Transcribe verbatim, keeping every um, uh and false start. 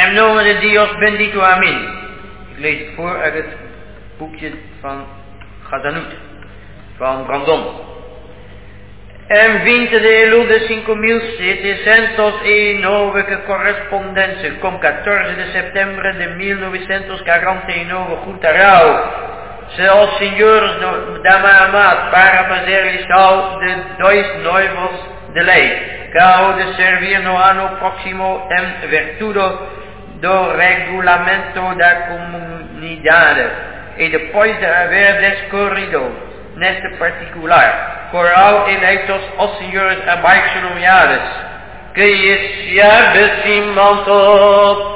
En nomine de Dios bendito, amin. Ik lees het voor uit het boekje van Gadanut, van Brandon. En vinte de elul de cinco mil setecentos e nove que correspondense com catorze de setembro de mil novecentos quarenta e nove juntarão se os senhores da Mahamat para fazer lição de dois noivos de lei, cao de servir no ano próximo em virtude do regulamento da comunidade e depois de haver discorrido neste particular, coral eleitos os senhores abaixo nomeados, que se aproximam